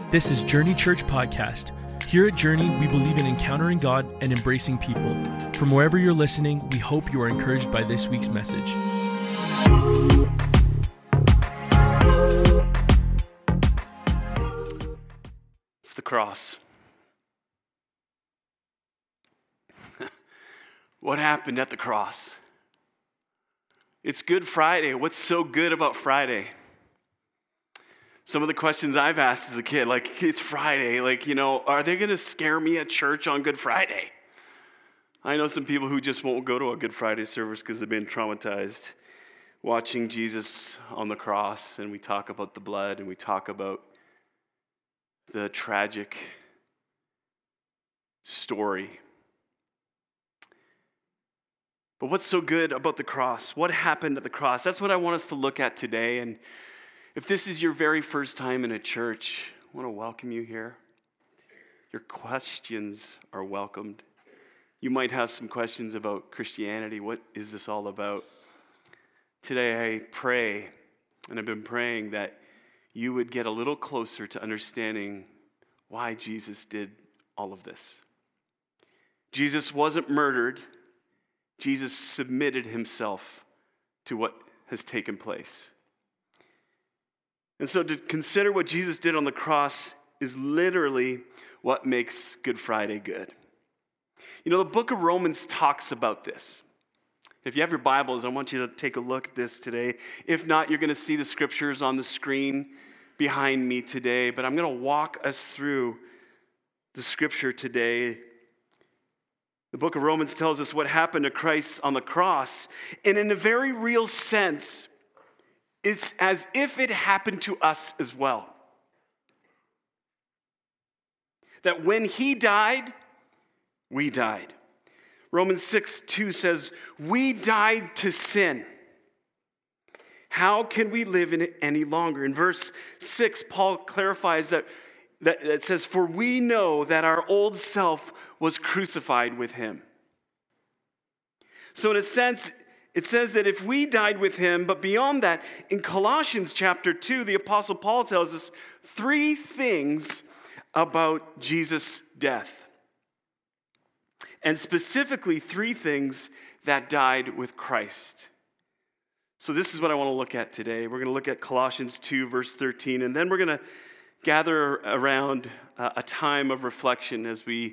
This is Journey Church Podcast. Here at Journey, we believe in encountering God and embracing people. From wherever you're listening, we hope you are encouraged by this week's message. It's the cross. What happened at the cross? It's Good Friday. What's so good about Friday? Some of the questions I've asked as a kid, like, it's Friday, are they going to scare me at church on Good Friday? I know some people who just won't go to a Good Friday service because they've been traumatized watching Jesus on the cross, and we talk about the blood, and we talk about the tragic story. But what's so good about the cross? What happened at the cross? That's what I want us to look at today. And if this is your very first time in a church, I want to welcome you here. Your questions are welcomed. You might have some questions about Christianity. What is this all about? Today I pray, and I've been praying that you would get a little closer to understanding why Jesus did all of this. Jesus wasn't murdered. Jesus submitted himself to what has taken place. And so to consider what Jesus did on the cross is literally what makes Good Friday good. You know, the book of Romans talks about this. If you have your Bibles, I want you to take a look at this today. If not, you're going to see the scriptures on the screen behind me today. But I'm going to walk us through the scripture today. The book of Romans tells us what happened to Christ on the cross. And in a very real sense, it's as if it happened to us as well. That when he died, we died. Romans 6:2 says, we died to sin. How can we live in it any longer? In verse 6, Paul clarifies that it says, for we know that our old self was crucified with him. So in a sense, it says that if we died with him, but beyond that, in Colossians chapter 2, the Apostle Paul tells us three things about Jesus' death. And specifically, three things that died with Christ. So this is what I want to look at today. We're going to look at Colossians 2, verse 13, and then we're going to gather around a time of reflection as we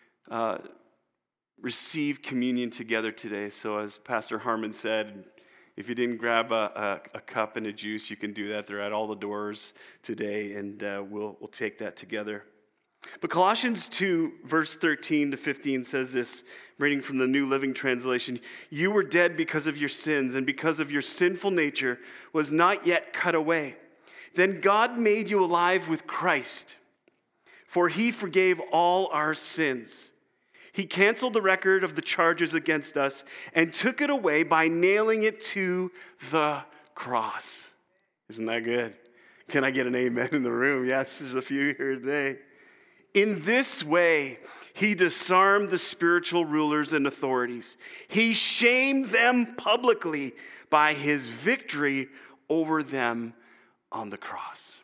receive communion together today. So as Pastor Harmon said, if you didn't grab a cup and a juice, you can do that. They're at all the doors today, and we'll take that together. But Colossians 2, verse 13 to 15 says this, reading from the New Living Translation, you were dead because of your sins, and because of your sinful nature was not yet cut away. Then God made you alive with Christ, for he forgave all our sins. He canceled the record of the charges against us and took it away by nailing it to the cross. Isn't that good? Can I get an amen in the room? Yes, there's a few here today. In this way, he disarmed the spiritual rulers and authorities. He shamed them publicly by his victory over them on the cross.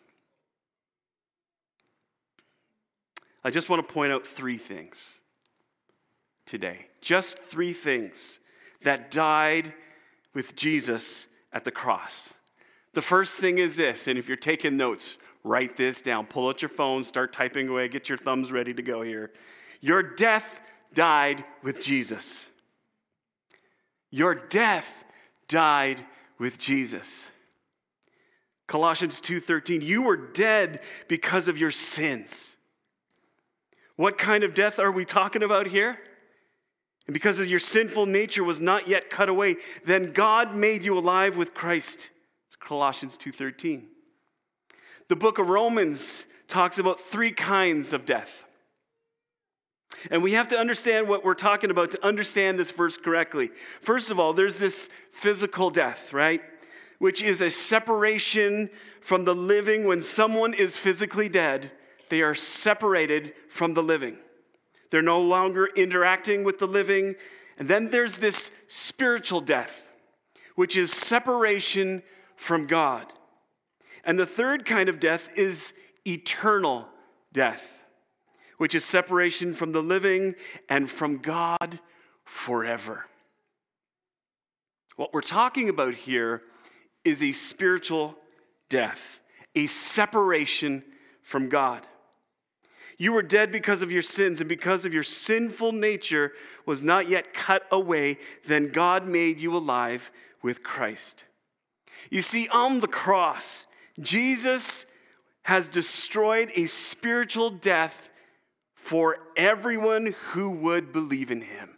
I just want to point out three things today. Just three things that died with Jesus at the cross. The first thing is this, and if you're taking notes, write this down. Pull out your phone, start typing away, get your thumbs ready to go here. Your death died with Jesus. Your death died with Jesus. Colossians 2:13, you were dead because of your sins. What kind of death are we talking about here? And because of your sinful nature was not yet cut away, then God made you alive with Christ. It's Colossians 2:13. The book of Romans talks about three kinds of death. And we have to understand what we're talking about to understand this verse correctly. First of all, there's this physical death, right? Which is a separation from the living. When someone is physically dead, they are separated from the living. They're no longer interacting with the living. And then there's this spiritual death, which is separation from God. And the third kind of death is eternal death, which is separation from the living and from God forever. What we're talking about here is a spiritual death, a separation from God. You were dead because of your sins, and because of your sinful nature was not yet cut away, then God made you alive with Christ. You see, on the cross, Jesus has destroyed a spiritual death for everyone who would believe in him.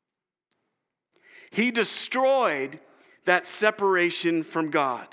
He destroyed that separation from God.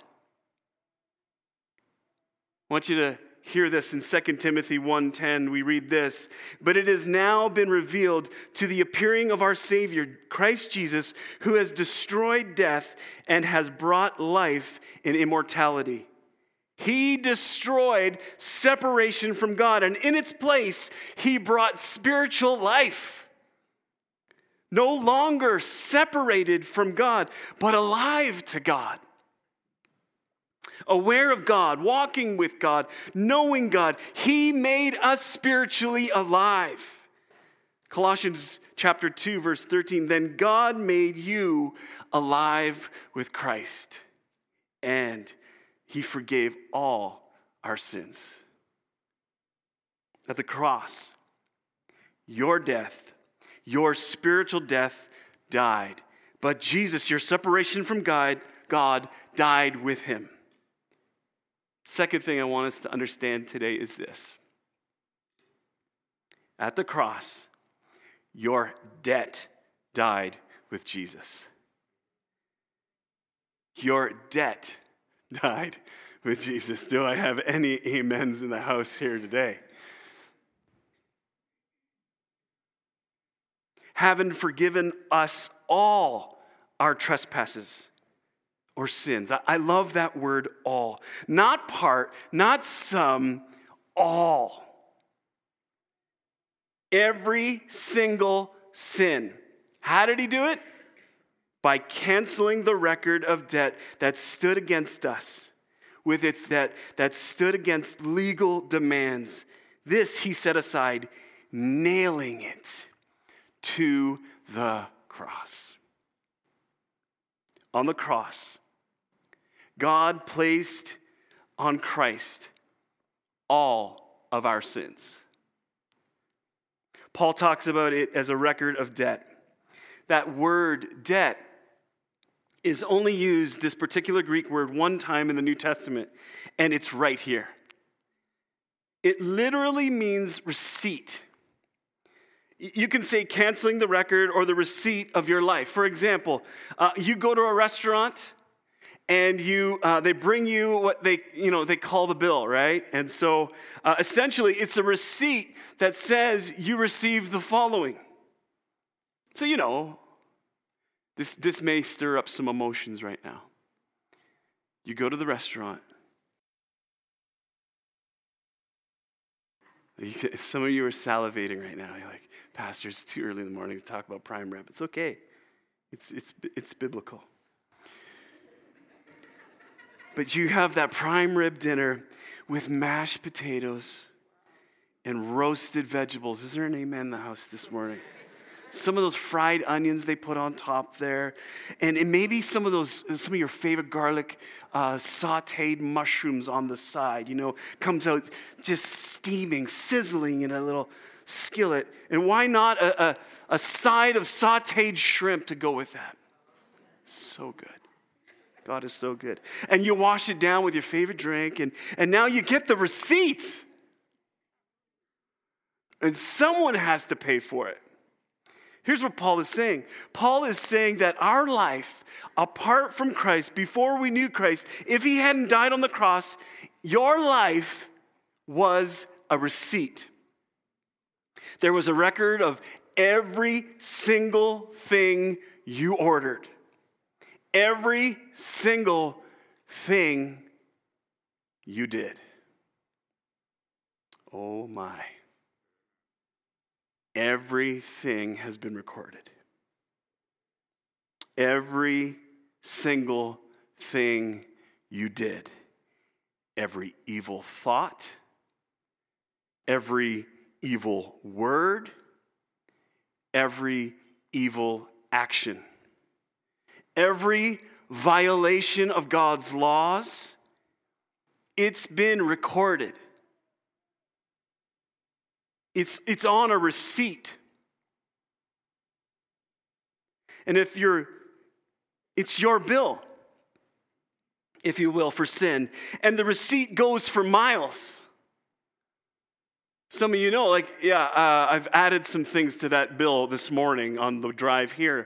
I want you to hear this in 2 Timothy 1:10. We read this, "But it has now been revealed to the appearing of our Savior, Christ Jesus, who has destroyed death and has brought life and immortality." He destroyed separation from God, and in its place, he brought spiritual life. No longer separated from God, but alive to God. Aware of God, walking with God, knowing God. He made us spiritually alive. Colossians chapter 2, verse 13, "Then God made you alive with Christ, and he forgave all our sins." At the cross, your death, your spiritual death died. But Jesus, your separation from God died with him. Second thing I want us to understand today is this. At the cross, your debt died with Jesus. Your debt died with Jesus. Do I have any amens in the house here today? Having forgiven us all our trespasses or sins. I love that word all. Not part, not some, all. Every single sin. How did he do it? By canceling the record of debt that stood against us, with its debt that stood against legal demands. This he set aside, nailing it to the cross. On the cross, God placed on Christ all of our sins. Paul talks about it as a record of debt. That word debt is only used, this particular Greek word, one time in the New Testament, and it's right here. It literally means receipt. You can say canceling the record or the receipt of your life. For example, you go to a restaurant and they bring you what they call the bill, right? And so essentially it's a receipt that says you received the following. So this may stir up some emotions right now. You go to the restaurant. Some of you are salivating right now. You're like, "Pastor, it's too early in the morning to talk about prime rib." It's okay. It's biblical. But you have that prime rib dinner with mashed potatoes and roasted vegetables. Is there an amen in the house this morning? Some of those fried onions they put on top there. And maybe some of your favorite garlic sauteed mushrooms on the side, comes out just steaming, sizzling in a little skillet. And why not a side of sauteed shrimp to go with that? So good. God is so good. And you wash it down with your favorite drink, and now you get the receipt. And someone has to pay for it. Here's what Paul is saying. Paul is saying that our life, apart from Christ, before we knew Christ, if he hadn't died on the cross, your life was a receipt. There was a record of every single thing you ordered. Every single thing you did. Oh my. Everything has been recorded. Every single thing you did. Every evil thought. every evil word, every evil action, every violation of God's laws. It's been recorded. It's on a receipt. And it's your bill, if you will, for sin. And the receipt goes for miles. Some of you know, I've added some things to that bill this morning on the drive here.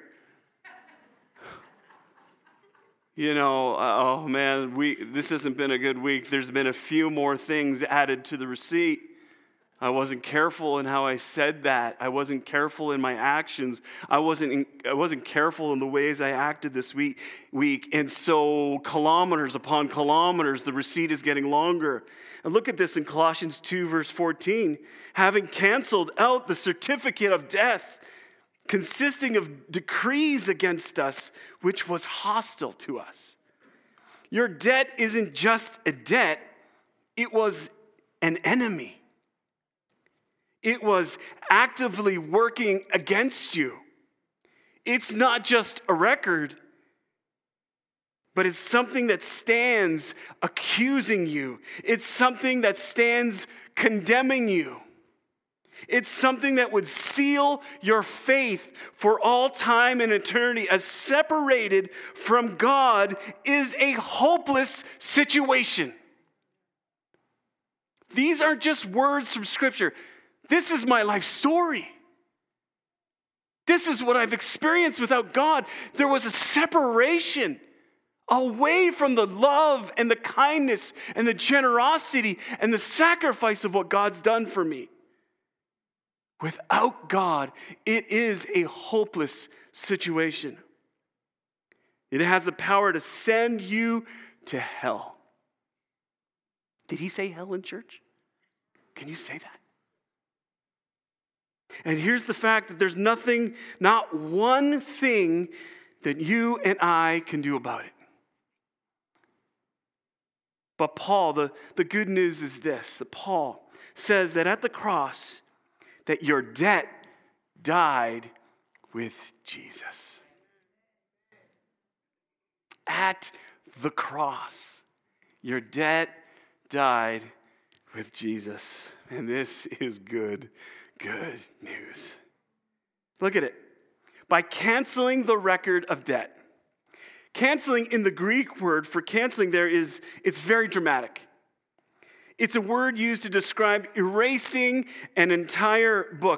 Oh man, this hasn't been a good week. There's been a few more things added to the receipt. I wasn't careful in how I said that. I wasn't careful in my actions. I wasn't careful in the ways I acted this week. And so kilometers upon kilometers, the receipt is getting longer. And look at this in Colossians 2, verse 14. Having canceled out the certificate of death, consisting of decrees against us, which was hostile to us. Your debt isn't just a debt, it was an enemy. It was actively working against you. It's not just a record, but it's something that stands accusing you. It's something that stands condemning you. It's something that would seal your faith for all time and eternity. As separated from God is a hopeless situation. These aren't just words from Scripture. This is my life story. This is what I've experienced without God. There was a separation away from the love and the kindness and the generosity and the sacrifice of what God's done for me. Without God, it is a hopeless situation. It has the power to send you to hell. Did he say hell in church? Can you say that? And here's the fact that there's nothing, not one thing that you and I can do about it. But Paul, the good news is this, that Paul says that at the cross, that your debt died with Jesus. At the cross, your debt died with Jesus. And this is good news. Look at it. By canceling the record of debt. Canceling in the Greek word for canceling there it's very dramatic. It's a word used to describe erasing an entire book.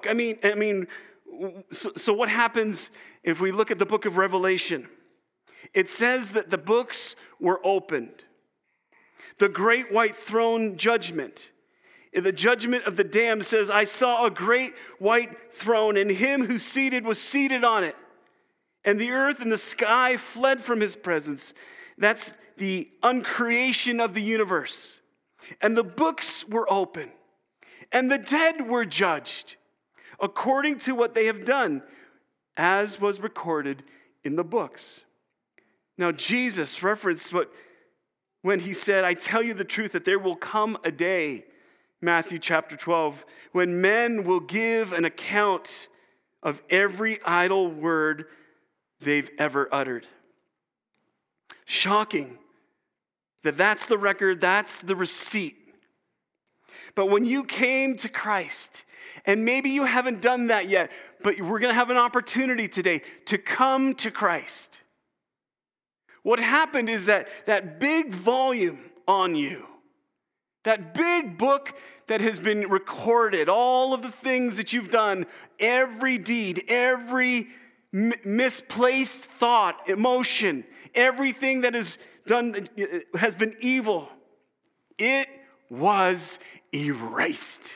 So what happens if we look at the book of Revelation? It says that the books were opened. The great white throne judgment. The judgment of the damned says, I saw a great white throne, and him who was seated on it. And the earth and the sky fled from his presence. That's the uncreation of the universe. And the books were open. And the dead were judged according to what they have done, as was recorded in the books. Now, Jesus referenced when he said, I tell you the truth, that there will come a day, Matthew chapter 12, when men will give an account of every idle word they've ever uttered. Shocking that that's the record, that's the receipt. But when you came to Christ, and maybe you haven't done that yet, but we're going to have an opportunity today to come to Christ. What happened is that big volume on you, that big book that has been recorded, all of the things that you've done, every deed, every misplaced thought, emotion, everything that is done has been evil. It was erased.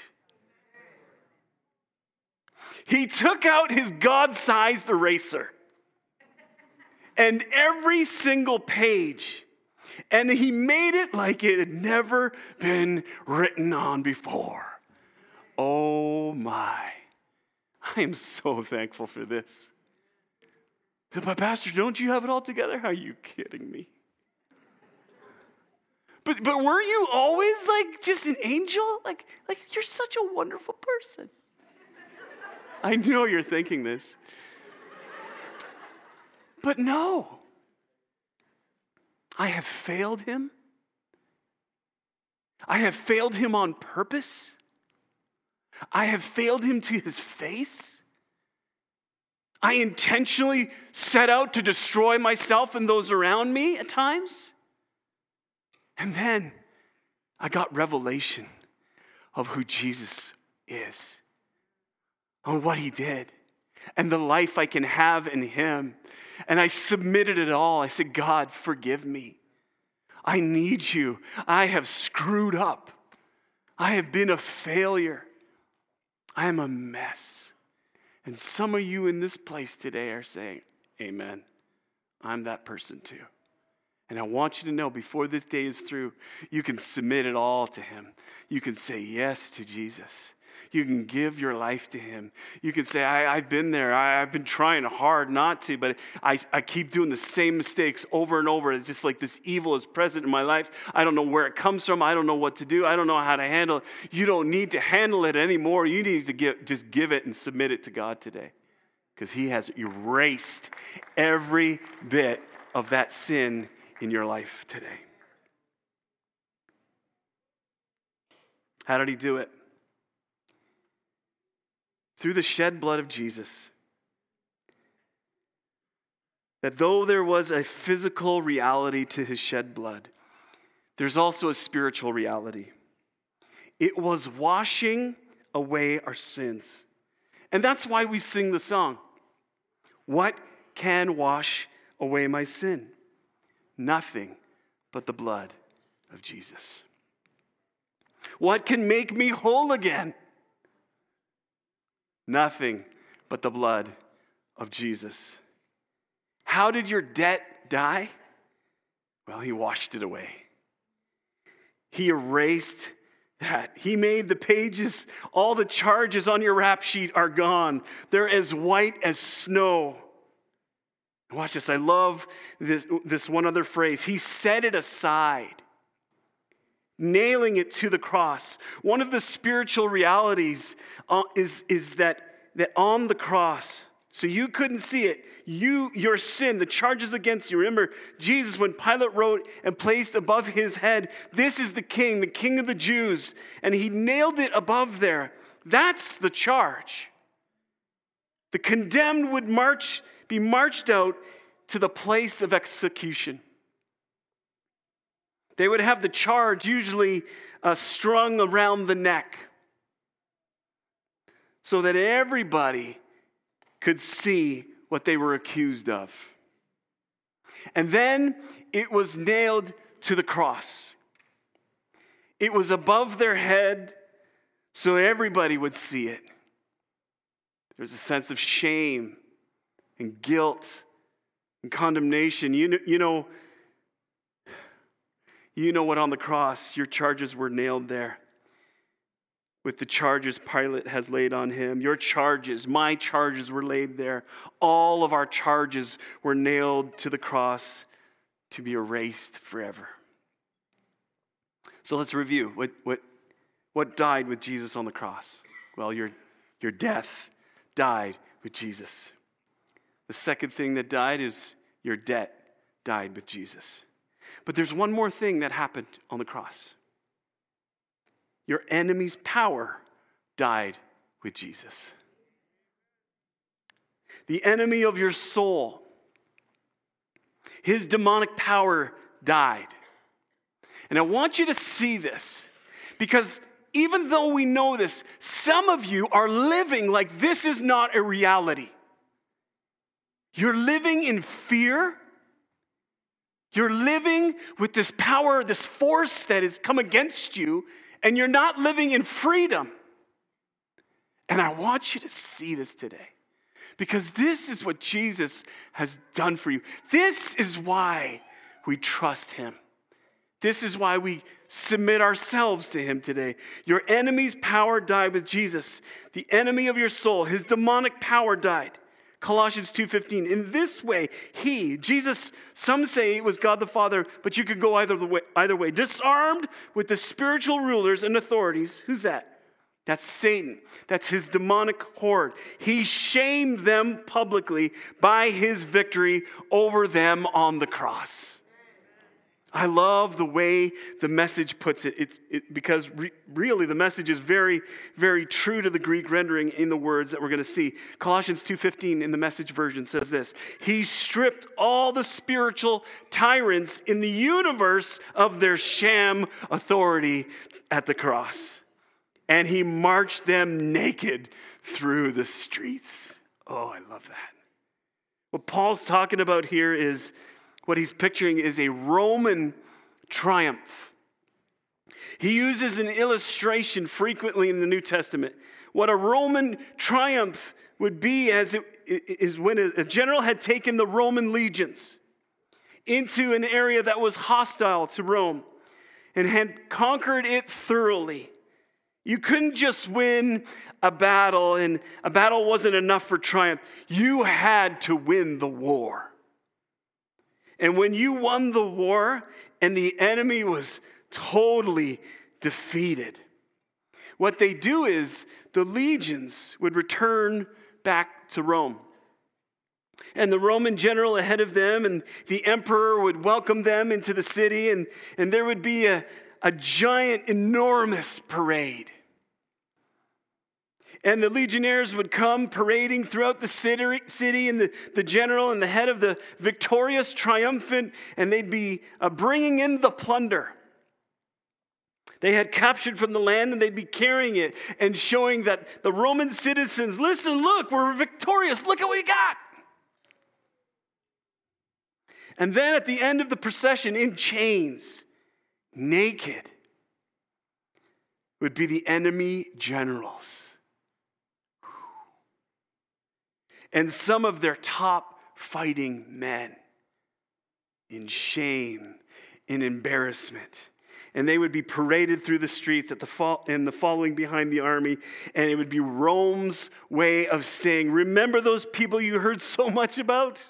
He took out his God-sized eraser and every single page, and he made it like it had never been written on before. Oh my. I am so thankful for this. But Pastor, don't you have it all together? Are you kidding me? But weren't you always like just an angel? Like you're such a wonderful person. I know you're thinking this. But no. I have failed him. I have failed him on purpose. I have failed him to his face. I intentionally set out to destroy myself and those around me at times. And then I got revelation of who Jesus is, on what he did, and the life I can have in him. And I submitted it all. I said, God, forgive me. I need you. I have screwed up. I have been a failure. I am a mess. And some of you in this place today are saying, amen. I'm that person too. And I want you to know before this day is through, you can submit it all to him. You can say yes to Jesus. You can give your life to him. You can say, I've been there. I've been trying hard not to, but I keep doing the same mistakes over and over. It's just like this evil is present in my life. I don't know where it comes from. I don't know what to do. I don't know how to handle it. You don't need to handle it anymore. You need to just give it and submit it to God today, because he has erased every bit of that sin in your life today. How did he do it? Through the shed blood of Jesus. That though there was a physical reality to his shed blood, there's also a spiritual reality. It was washing away our sins. And that's why we sing the song. What can wash away my sin? Nothing but the blood of Jesus. What can make me whole again? Nothing but the blood of Jesus. How did your debt die? Well, he washed it away. He erased that. He made the pages, all the charges on your rap sheet are gone. They're as white as snow. Watch this. I love this one other phrase. He set it aside, nailing it to the cross. One of the spiritual realities is that on the cross, so you couldn't see it, your sin, the charges against you. Remember, Jesus, when Pilate wrote and placed above his head, "This is the King of the Jews," and he nailed it above there. That's the charge. The condemned would be marched out to the place of execution. They would have the charge usually strung around the neck so that everybody could see what they were accused of. And then it was nailed to the cross. It was above their head so everybody would see it. There's a sense of shame and guilt and condemnation. You know what, on the cross, your charges were nailed there with the charges Pilate has laid on him. Your charges, my charges were laid there. All of our charges were nailed to the cross to be erased forever. So let's review what died with Jesus on the cross. Well, your death died with Jesus. The second thing that died is your debt died with Jesus. But there's one more thing that happened on the cross. Your enemy's power died with Jesus. The enemy of your soul, his demonic power died. And I want you to see this, because even though we know this, some of you are living like this is not a reality. You're living in fear. You're living with this power, this force that has come against you, and you're not living in freedom. And I want you to see this today, because this is what Jesus has done for you. This is why we trust him. This is why we submit ourselves to him today. Your enemy's power died with Jesus. The enemy of your soul, his demonic power died. Colossians 2:15, in this way, Jesus, some say it was God the Father, but you could go either way. Disarmed with the spiritual rulers and authorities. Who's that? That's Satan. That's his demonic horde. He shamed them publicly by his victory over them on the cross. I love the way the Message puts it. Because really the Message is very, very true to the Greek rendering in the words that we're going to see. Colossians 2:15 in the Message version says this: He stripped all the spiritual tyrants in the universe of their sham authority at the cross. And he marched them naked through the streets. Oh, I love that. What Paul's talking about here is, what he's picturing is a Roman triumph. He uses an illustration frequently in the New Testament. What a Roman triumph would be is when a general had taken the Roman legions into an area that was hostile to Rome and had conquered it thoroughly. You couldn't just win a battle, and a battle wasn't enough for triumph. You had to win the war. And when you won the war and the enemy was totally defeated, what they do is the legions would return back to Rome. And the Roman general ahead of them and the emperor would welcome them into the city, and there would be a giant, enormous parade. And the legionnaires would come parading throughout the city, and the general and the head of the victorious, triumphant, and they'd be bringing in the plunder. They had captured from the land, and they'd be carrying it and showing that the Roman citizens, listen, look, we're victorious. Look what we got. And then at the end of the procession, in chains, naked, would be the enemy generals. And some of their top fighting men in shame, in embarrassment. And they would be paraded through the streets and the following behind the army. And it would be Rome's way of saying, remember those people you heard so much about?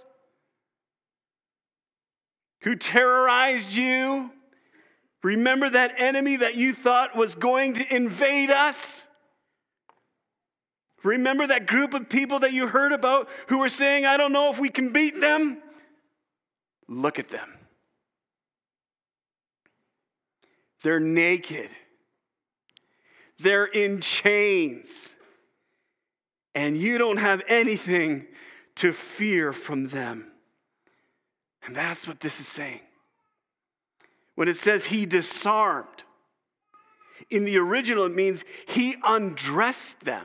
Who terrorized you? Remember that enemy that you thought was going to invade us? Remember that group of people that you heard about who were saying, I don't know if we can beat them? Look at them. They're naked. They're in chains. And you don't have anything to fear from them. And that's what this is saying. When it says he disarmed, in the original it means he undressed them.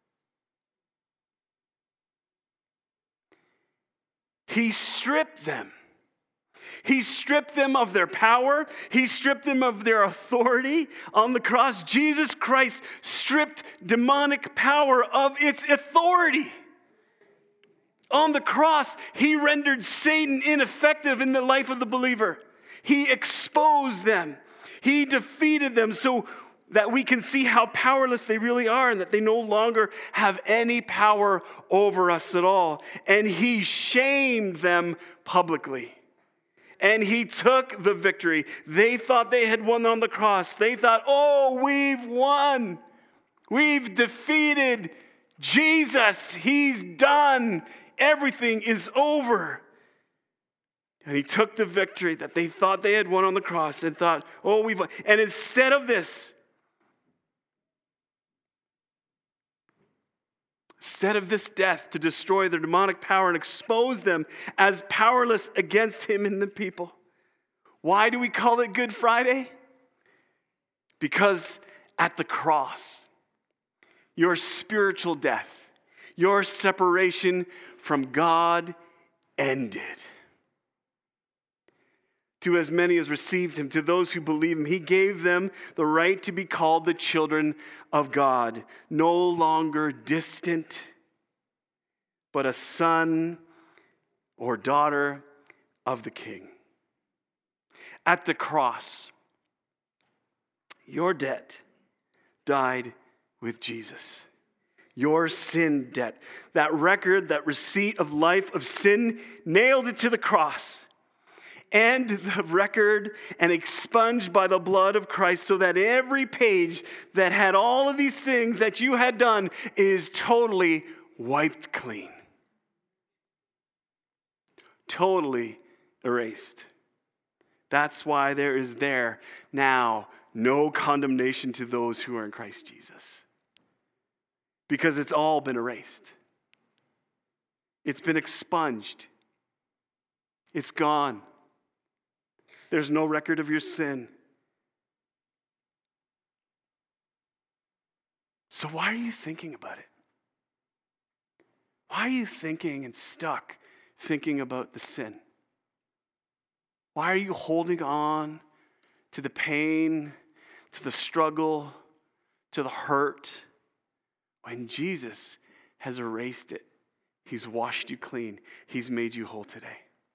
He stripped them. He stripped them of their power. He stripped them of their authority on the cross. Jesus Christ stripped demonic power of its authority. On the cross, he rendered Satan ineffective in the life of the believer. He exposed them. He defeated them so that we can see how powerless they really are and that they no longer have any power over us at all. And he shamed them publicly. And he took the victory. They thought they had won on the cross. They thought, oh, we've won. We've defeated Jesus. He's done. Everything is over. And he took the victory that they thought they had won on the cross and thought, oh, we've won. And instead of this death to destroy their demonic power and expose them as powerless against him and the people. Why do we call it Good Friday? Because at the cross, your spiritual death, your separation from God ended. To as many as received him, to those who believe him, he gave them the right to be called the children of God, no longer distant, but a son or daughter of the King. At the cross, your debt died with Jesus. your sin debt. That record, that receipt of life of sin, nailed it to the cross. And the record and expunged by the blood of Christ, so that every page that had all of these things that you had done is totally wiped clean. Totally erased. That's why there is now no condemnation to those who are in Christ Jesus. Because it's all been erased. It's been expunged. It's gone. There's no record of your sin. So why are you thinking about it? Why are you thinking and stuck thinking about the sin? Why are you holding on to the pain, to the struggle, to the hurt, when Jesus has erased it? He's washed you clean. He's made you whole today.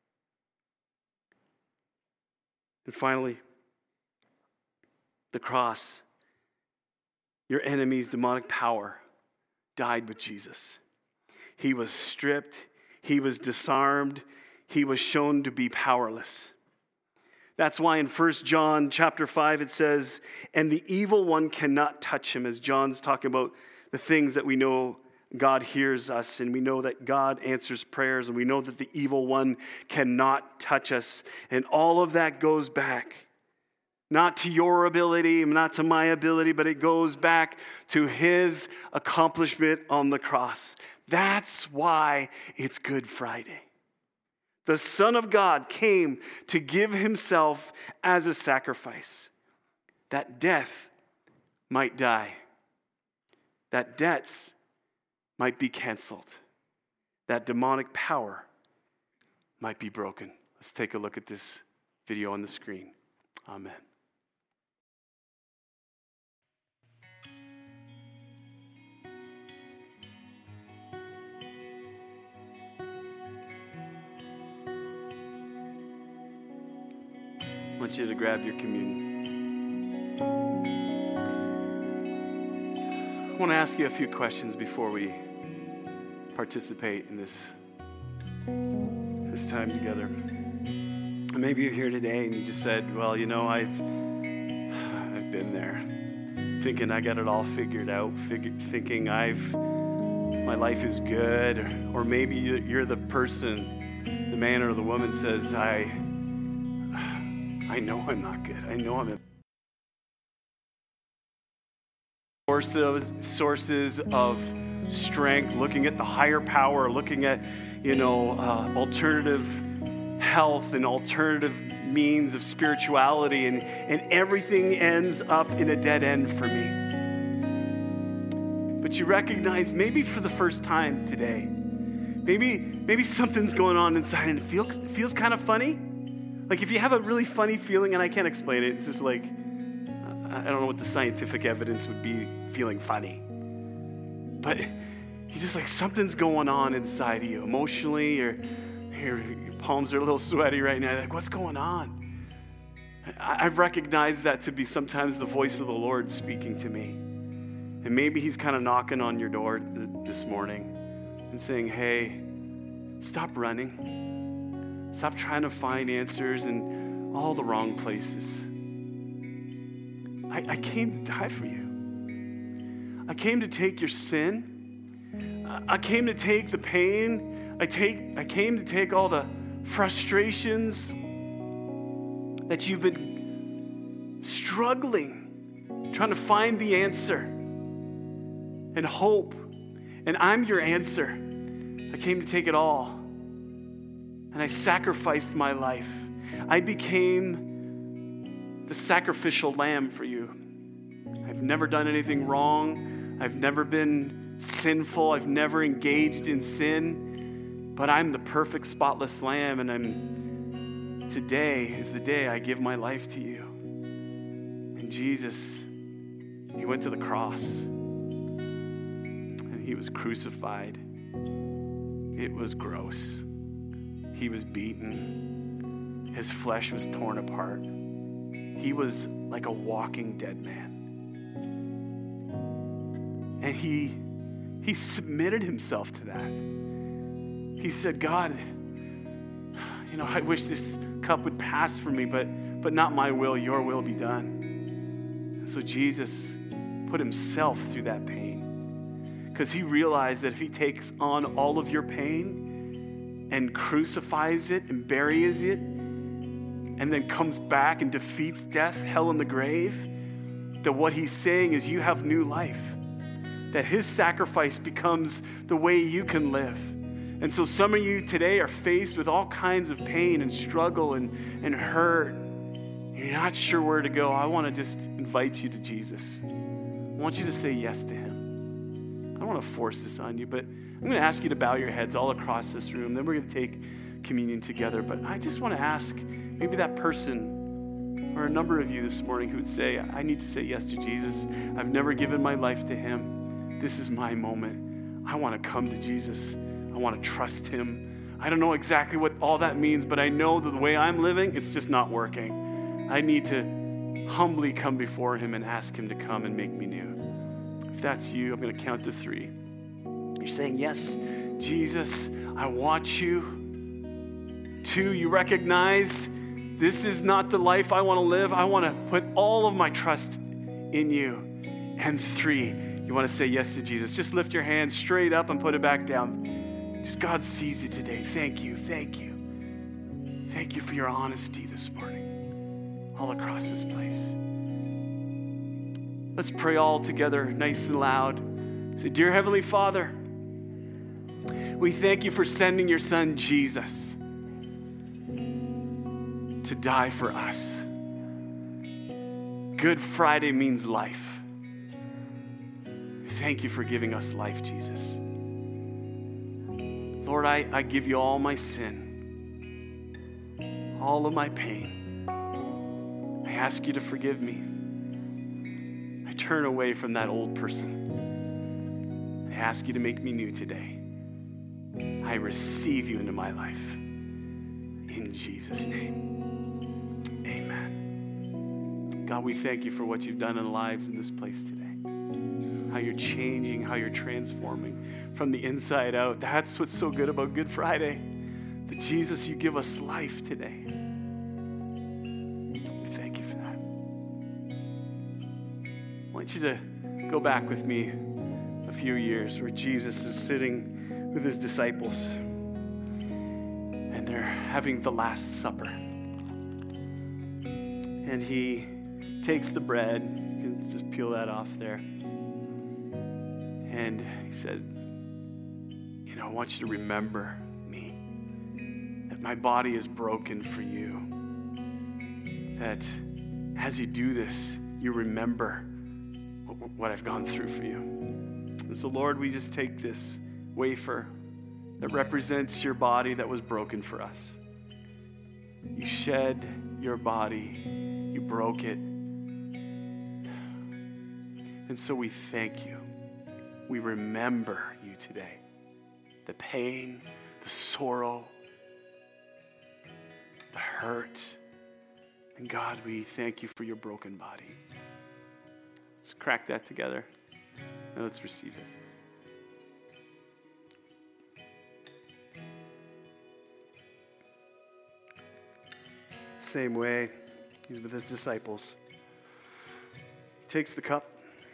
And finally, the cross. Your enemy's demonic power died with Jesus. He was stripped. He was disarmed. He was shown to be powerless. That's why in 1 John chapter 5 it says, and the evil one cannot touch him, as John's talking about the things that we know God hears us, and we know that God answers prayers, and we know that the evil one cannot touch us. And all of that goes back, not to your ability, not to my ability, but it goes back to his accomplishment on the cross. That's why it's Good Friday. The Son of God came to give himself as a sacrifice, that death might die, that debts might be canceled, that demonic power might be broken. Let's take a look at this video on the screen. Amen. I want you to grab your communion. I want to ask you a few questions before we participate in this time together. Maybe you're here today and you just said, well, you know, I've been there, thinking I got it all figured out, thinking my life is good, or maybe you're the person, the man or the woman says, I know I'm not good. I know I'm in sources of strength, looking at the higher power, looking at, alternative health and alternative means of spirituality, and everything ends up in a dead end for me. But you recognize maybe for the first time today, maybe something's going on inside and it feels kind of funny. Like if you have a really funny feeling, and I can't explain it, it's just like, I don't know what the scientific evidence would be feeling funny. But you're just like, something's going on inside of you emotionally, or your palms are a little sweaty right now. Like, what's going on? I've recognized that to be sometimes the voice of the Lord speaking to me. And maybe he's kind of knocking on your door this morning and saying, hey, stop running. Stop trying to find answers in all the wrong places. I came to die for you. I came to take your sin. I came to take the pain. I came to take all the frustrations that you've been struggling, trying to find the answer and hope. And I'm your answer. I came to take it all. And I sacrificed my life. I became the sacrificial lamb for you. I've never done anything wrong. I've never been sinful. I've never engaged in sin. But I'm the perfect, spotless lamb, and today is the day I give my life to you. And Jesus, he went to the cross, and he was crucified. It was gross. He was beaten. His flesh was torn apart. He was like a walking dead man. And he he submitted himself to that. He said, God, I wish this cup would pass from me, but not my will, your will be done. And so Jesus put himself through that pain because he realized that if he takes on all of your pain and crucifies it and buries it and then comes back and defeats death, hell, and the grave, that what he's saying is you have new life, that his sacrifice becomes the way you can live. And so some of you today are faced with all kinds of pain and struggle and hurt. You're not sure where to go. I want to just invite you to Jesus. I want you to say yes to him. I don't want to force this on you, but I'm going to ask you to bow your heads all across this room. Then we're going to take communion together. But I just want to ask maybe that person or a number of you this morning who would say, I need to say yes to Jesus. I've never given my life to him. This is my moment. I want to come to Jesus. I want to trust him. I don't know exactly what all that means, but I know that the way I'm living, it's just not working. I need to humbly come before him and ask him to come and make me new. If that's you, I'm going to count to 3. You're saying, yes, Jesus, I want you. 2, you recognize this is not the life I want to live. I want to put all of my trust in you. And 3, you want to say yes to Jesus. Just lift your hand straight up and put it back down. Just God sees you today. Thank you. Thank you. Thank you for your honesty this morning all across this place. Let's pray all together, nice and loud. Say, Dear Heavenly Father, we thank you for sending your son, Jesus, to die for us. Good Friday means life. Thank you for giving us life, Jesus. Lord, I give you all my sin, all of my pain. I ask you to forgive me. I turn away from that old person. I ask you to make me new today. I receive you into my life. In Jesus' name, amen. God, we thank you for what you've done in the lives in this place today. How you're changing, how you're transforming from the inside out. That's what's so good about Good Friday. That Jesus, you give us life today. We thank you for that. I want you to go back with me a few years where Jesus is sitting with his disciples and they're having the Last Supper. And he takes the bread. You can just peel that off there. And he said, I want you to remember me, that my body is broken for you, that as you do this, you remember what I've gone through for you. And so, Lord, we just take this wafer that represents your body that was broken for us. You shed your body, you broke it. And so we thank you. We remember you today. The pain, the sorrow, the hurt. And God, we thank you for your broken body. Let's crack that together. Now let's receive it. Same way, he's with his disciples. He takes the cup.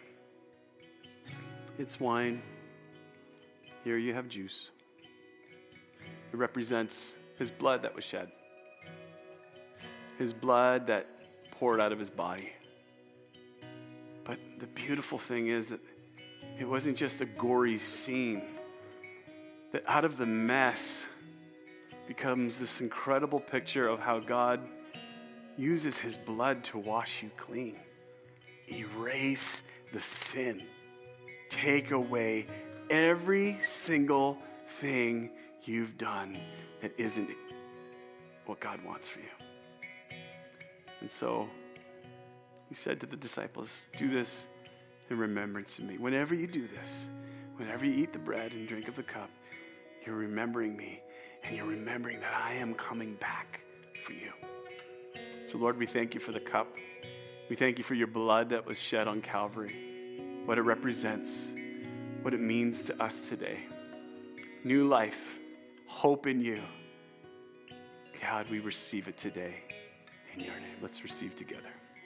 It's wine. Here you have juice. It represents his blood that was shed. His blood that poured out of his body. But the beautiful thing is that it wasn't just a gory scene. That out of the mess becomes this incredible picture of how God uses his blood to wash you clean. Erase the sin. Take away every single thing you've done that isn't what God wants for you. And so he said to the disciples, do this in remembrance of me. Whenever you do this, whenever you eat the bread and drink of the cup, you're remembering me and you're remembering that I am coming back for you. So Lord, we thank you for the cup. We thank you for your blood that was shed on Calvary, what it represents. what it means to us today. New life, hope in you. God, we receive it today in your name. Let's receive together.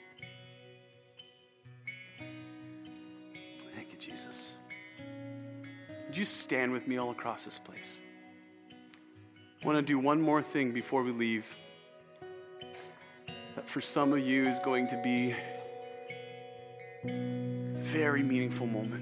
Thank you, Jesus. Would you stand with me all across this place? I want to do one more thing before we leave. That for some of you is going to be a very meaningful moment.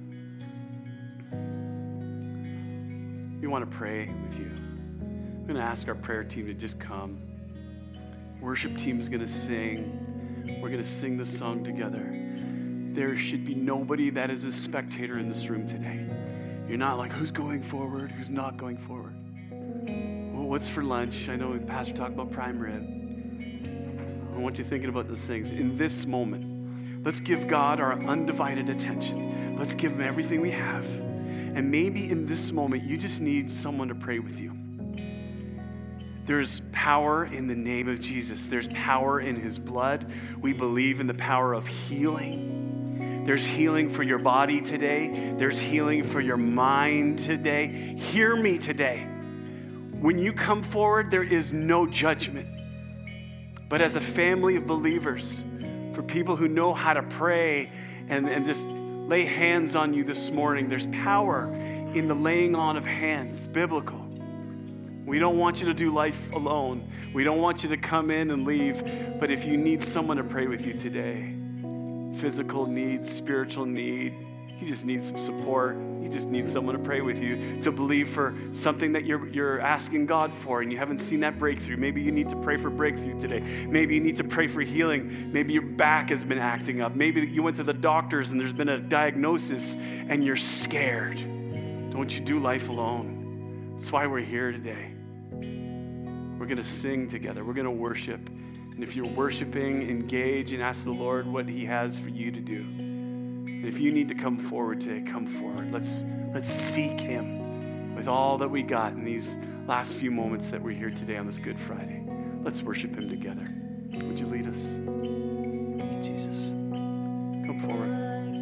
We want to pray with you. I'm going to ask our prayer team to just come. Worship team is going to sing. We're going to sing this song together. There should be nobody that is a spectator in this room today. You're not like, who's going forward, who's not going forward. Well, what's for lunch? I know the pastor talked about prime rib. I want you thinking about those things. In this moment, let's give God our undivided attention. Let's give him everything we have. And maybe in this moment, you just need someone to pray with you. There's power in the name of Jesus. There's power in his blood. We believe in the power of healing. There's healing for your body today. There's healing for your mind today. Hear me today. When you come forward, there is no judgment. But as a family of believers, for people who know how to pray and just lay hands on you this morning, there's power in the laying on of hands. It's biblical. We don't want you to do life alone. We don't want you to come in and leave. But if you need someone to pray with you today, physical need, spiritual need, you just need some support. You just need someone to pray with you, to believe for something that you're asking God for and you haven't seen that breakthrough. Maybe you need to pray for breakthrough today. Maybe you need to pray for healing. Maybe your back has been acting up. Maybe you went to the doctors and there's been a diagnosis and you're scared. Don't you do life alone. That's why we're here today. We're going to sing together. We're going to worship. And if you're worshiping, engage and ask the Lord what he has for you to do. And if you need to come forward today, come forward. Let's seek him with all that we got in these last few moments that we're here today on this Good Friday. Let's worship him together. Would you lead us? Thank you, Jesus. Come forward.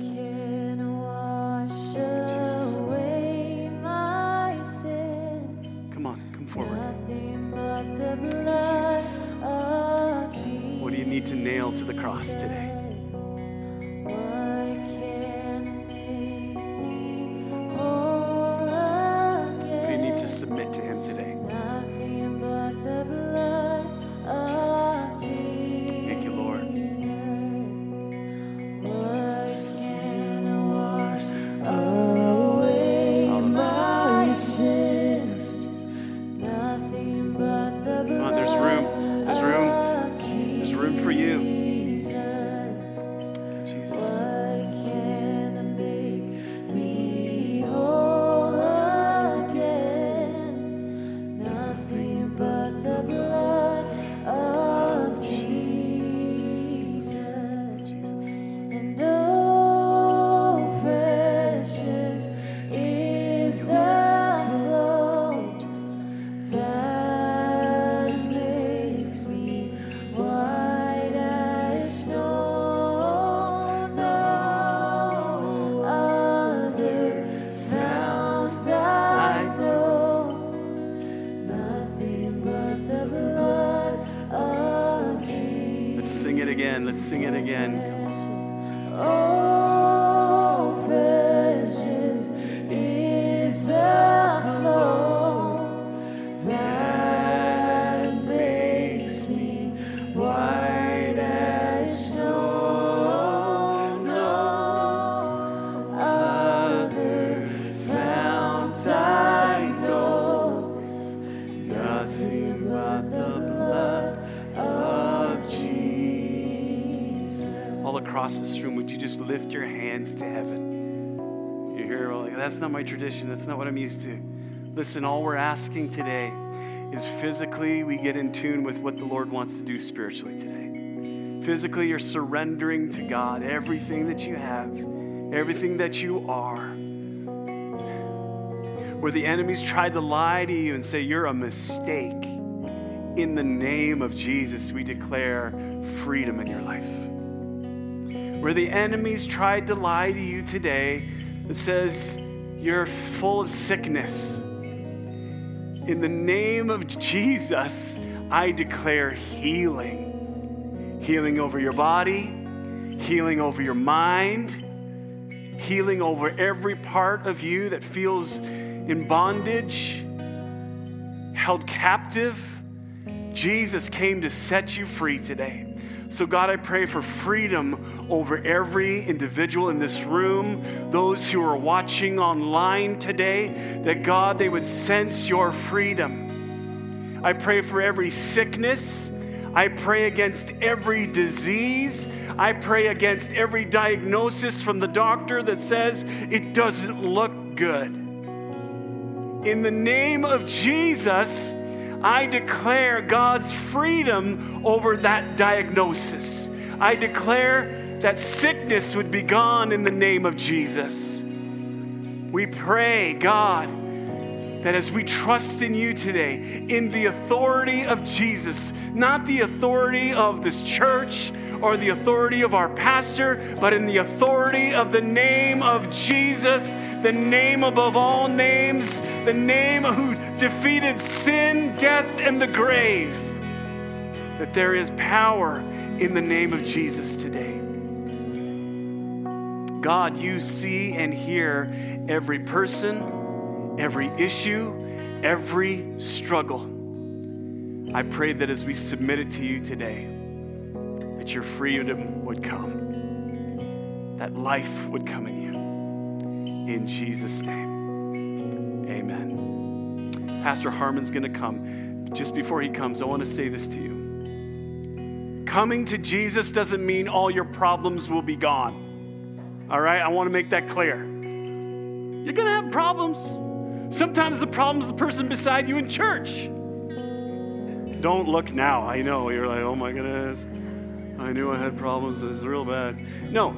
What do you need to nail to the cross today? What do you need to submit to him today? Jesus. Thank you, Lord. Let's sing it again. Oh, precious is the flow that makes me white as snow. No other fount I know, nothing but the blood of Jesus. All across this room, would you just lift your hands to heaven? You're here, well, that's not my tradition. That's not what I'm used to. Listen, all we're asking today is physically we get in tune with what the Lord wants to do spiritually today. Physically, you're surrendering to God everything that you have, everything that you are. Where the enemies tried to lie to you and say you're a mistake, in the name of Jesus, we declare freedom in your life. Where the enemies tried to lie to you today that says you're full of sickness. In the name of Jesus, I declare healing. Healing over your body, healing over your mind, healing over every part of you that feels in bondage, held captive. Jesus came to set you free today. So God, I pray for freedom over every individual in this room, those who are watching online today, that God, they would sense your freedom. I pray for every sickness. I pray against every disease. I pray against every diagnosis from the doctor that says it doesn't look good. In the name of Jesus, I declare God's freedom over that diagnosis. I declare that sickness would be gone in the name of Jesus. We pray, God, that as we trust in you today, in the authority of Jesus, not the authority of this church or the authority of our pastor, but in the authority of the name of Jesus, the name above all names, the name who defeated sin, death, and the grave, that there is power in the name of Jesus today. God, you see and hear every person, every issue, every struggle. I pray that as we submit it to you today, that your freedom would come, that life would come in you. In Jesus' name, amen. Pastor Harmon's going to come. Just before he comes, I want to say this to you. Coming to Jesus doesn't mean all your problems will be gone. All right? I want to make that clear. You're going to have problems. Sometimes the problem's the person beside you in church. Don't look now. I know. You're like, oh my goodness. I knew I had problems. It's real bad. No.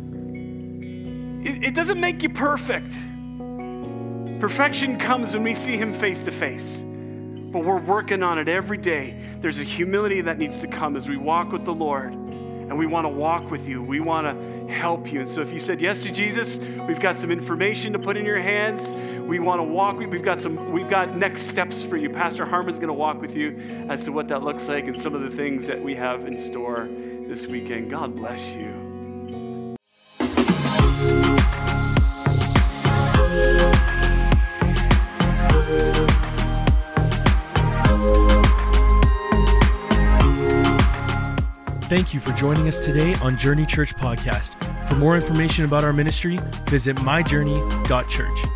It doesn't make you perfect. Perfection comes when we see him face to face. But we're working on it every day. There's a humility that needs to come as we walk with the Lord. And we want to walk with you. We want to help you. And so if you said yes to Jesus, we've got some information to put in your hands. We want to walk. We've got next steps for you. Pastor Harmon's going to walk with you as to what that looks like and some of the things that we have in store this weekend. God bless you. Thank you for joining us today on Journey Church Podcast. For more information about our ministry, visit myjourney.church.